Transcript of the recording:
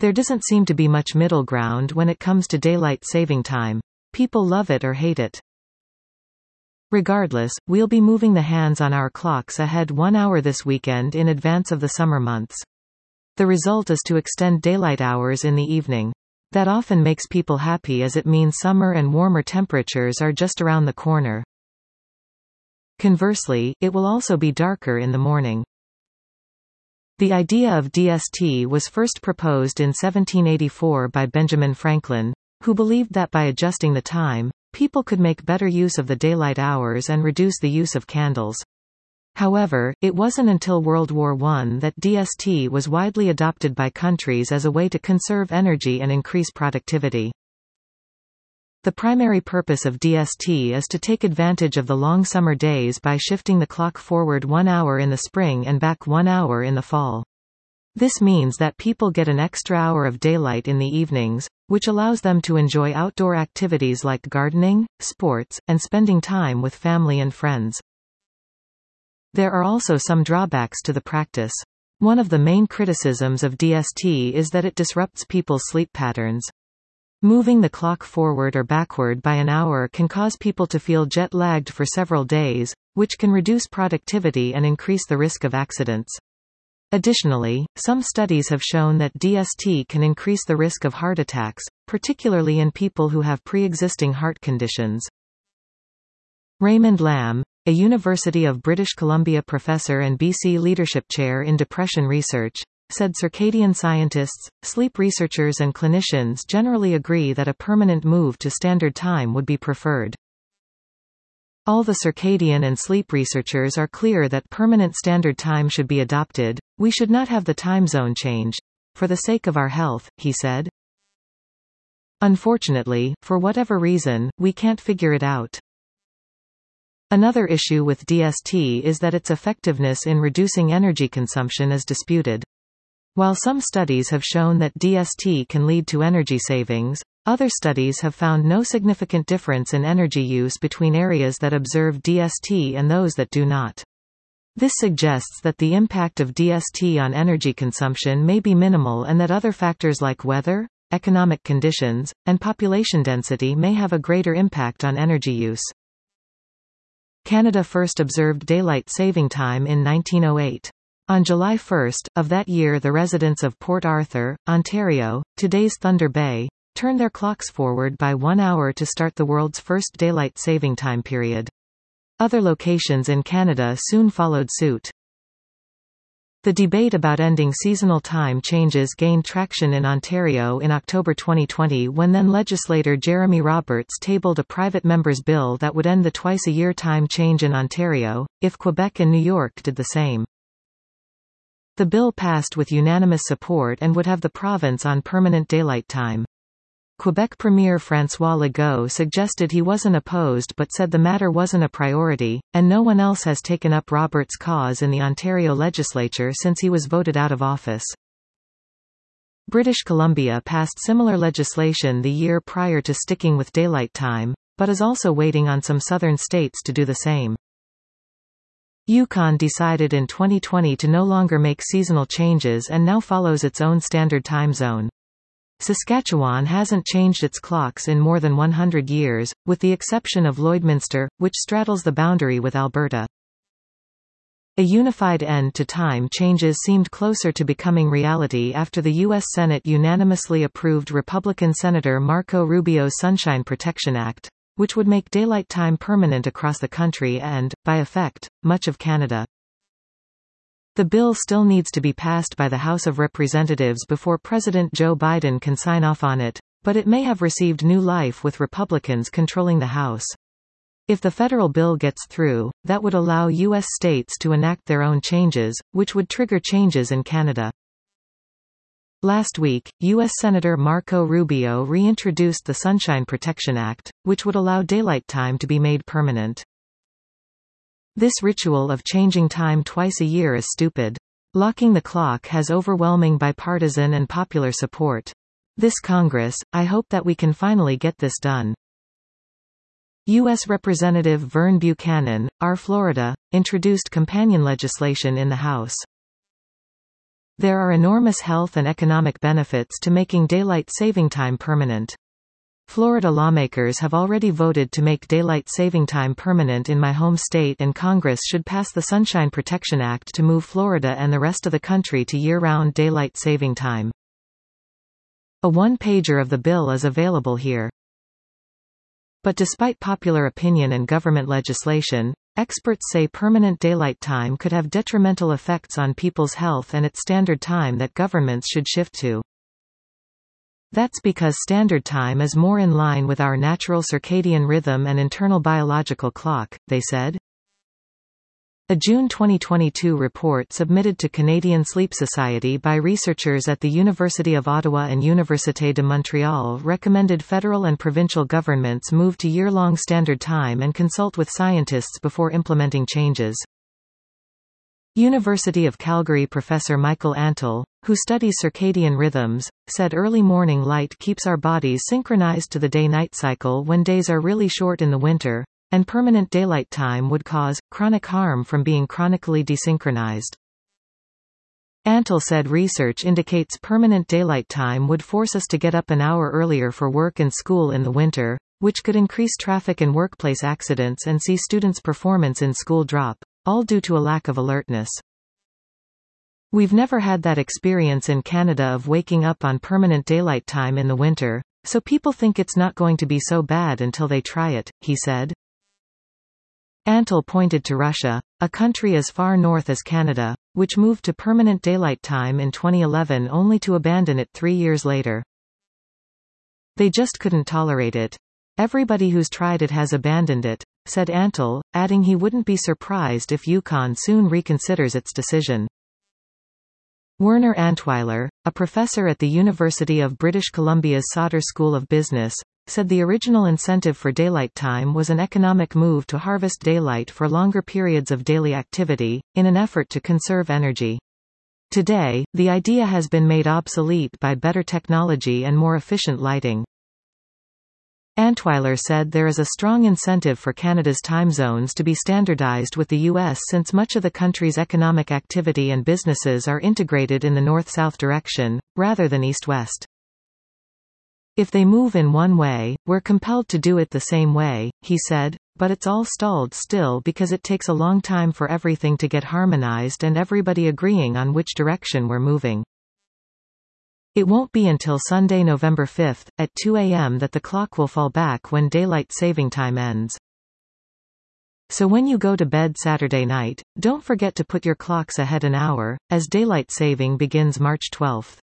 There doesn't seem to be much middle ground when it comes to daylight saving time. People love it or hate it. Regardless, we'll be moving the hands on our clocks ahead 1 hour this weekend in advance of the summer months. The result is to extend daylight hours in the evening. That often makes people happy as it means summer and warmer temperatures are just around the corner. Conversely, it will also be darker in the morning. The idea of DST was first proposed in 1784 by Benjamin Franklin, who believed that by adjusting the time, people could make better use of the daylight hours and reduce the use of candles. However, it wasn't until World War I that DST was widely adopted by countries as a way to conserve energy and increase productivity. The primary purpose of DST is to take advantage of the long summer days by shifting the clock forward 1 hour in the spring and back 1 hour in the fall. This means that people get an extra hour of daylight in the evenings, which allows them to enjoy outdoor activities like gardening, sports, and spending time with family and friends. There are also some drawbacks to the practice. One of the main criticisms of DST is that it disrupts people's sleep patterns. Moving the clock forward or backward by an hour can cause people to feel jet-lagged for several days, which can reduce productivity and increase the risk of accidents. Additionally, some studies have shown that DST can increase the risk of heart attacks, particularly in people who have pre-existing heart conditions. Raymond Lamb, a University of British Columbia professor and BC Leadership Chair in Depression Research, said circadian scientists, sleep researchers and clinicians generally agree that a permanent move to standard time would be preferred. All the circadian and sleep researchers are clear that permanent standard time should be adopted. We should not have the time zone changed. For the sake of our health, he said. Unfortunately, for whatever reason, we can't figure it out. Another issue with DST is that its effectiveness in reducing energy consumption is disputed. While some studies have shown that DST can lead to energy savings, other studies have found no significant difference in energy use between areas that observe DST and those that do not. This suggests that the impact of DST on energy consumption may be minimal and that other factors like weather, economic conditions, and population density may have a greater impact on energy use. Canada first observed daylight saving time in 1908. On July 1 of that year, the residents of Port Arthur, Ontario, today's Thunder Bay, turned their clocks forward by 1 hour to start the world's first daylight saving time period. Other locations in Canada soon followed suit. The debate about ending seasonal time changes gained traction in Ontario in October 2020 when then legislator Jeremy Roberts tabled a private member's bill that would end the twice-a-year time change in Ontario, if Quebec and New York did the same. The bill passed with unanimous support and would have the province on permanent daylight time. Quebec Premier François Legault suggested he wasn't opposed but said the matter wasn't a priority, and no one else has taken up Roberts' cause in the Ontario legislature since he was voted out of office. British Columbia passed similar legislation the year prior to sticking with daylight time, but is also waiting on some southern states to do the same. Yukon decided in 2020 to no longer make seasonal changes and now follows its own standard time zone. Saskatchewan hasn't changed its clocks in more than 100 years, with the exception of Lloydminster, which straddles the boundary with Alberta. A unified end to time changes seemed closer to becoming reality after the U.S. Senate unanimously approved Republican Senator Marco Rubio's Sunshine Protection Act, which would make daylight time permanent across the country and, by effect, much of Canada. The bill still needs to be passed by the House of Representatives before President Joe Biden can sign off on it, but it may have received new life with Republicans controlling the House. If the federal bill gets through, that would allow U.S. states to enact their own changes, which would trigger changes in Canada. Last week, U.S. Senator Marco Rubio reintroduced the Sunshine Protection Act, which would allow daylight time to be made permanent. This ritual of changing time twice a year is stupid. Locking the clock has overwhelming bipartisan and popular support. This Congress, I hope that we can finally get this done. U.S. Representative Vern Buchanan, R. Florida, introduced companion legislation in the House. There are enormous health and economic benefits to making daylight saving time permanent. Florida lawmakers have already voted to make daylight saving time permanent in my home state, and Congress should pass the Sunshine Protection Act to move Florida and the rest of the country to year-round daylight saving time. A one-pager of the bill is available here. But despite popular opinion and government legislation, experts say permanent daylight time could have detrimental effects on people's health and its standard time that governments should shift to. That's because standard time is more in line with our natural circadian rhythm and internal biological clock, they said. A June 2022 report submitted to Canadian Sleep Society by researchers at the University of Ottawa and Université de Montréal recommended federal and provincial governments move to year-long standard time and consult with scientists before implementing changes. University of Calgary professor Michael Antle, who studies circadian rhythms, said early morning light keeps our bodies synchronized to the day-night cycle when days are really short in the winter, and permanent daylight time would cause chronic harm from being chronically desynchronized. Antle said research indicates permanent daylight time would force us to get up an hour earlier for work and school in the winter, which could increase traffic and workplace accidents and see students' performance in school drop, all due to a lack of alertness. We've never had that experience in Canada of waking up on permanent daylight time in the winter, so people think it's not going to be so bad until they try it, he said. Antle pointed to Russia, a country as far north as Canada, which moved to permanent daylight time in 2011 only to abandon it 3 years later. They just couldn't tolerate it. Everybody who's tried it has abandoned it, said Antle, adding he wouldn't be surprised if Yukon soon reconsiders its decision. Werner Antweiler, a professor at the University of British Columbia's Sauder School of Business, said the original incentive for daylight time was an economic move to harvest daylight for longer periods of daily activity, in an effort to conserve energy. Today, the idea has been made obsolete by better technology and more efficient lighting. Antweiler said there is a strong incentive for Canada's time zones to be standardized with the U.S. since much of the country's economic activity and businesses are integrated in the north-south direction, rather than east-west. If they move in one way, we're compelled to do it the same way, he said, but it's all stalled still because it takes a long time for everything to get harmonized and everybody agreeing on which direction we're moving. It won't be until Sunday, November 5, at 2 a.m. that the clock will fall back when daylight saving time ends. So when you go to bed Saturday night, don't forget to put your clocks ahead an hour, as daylight saving begins March 12.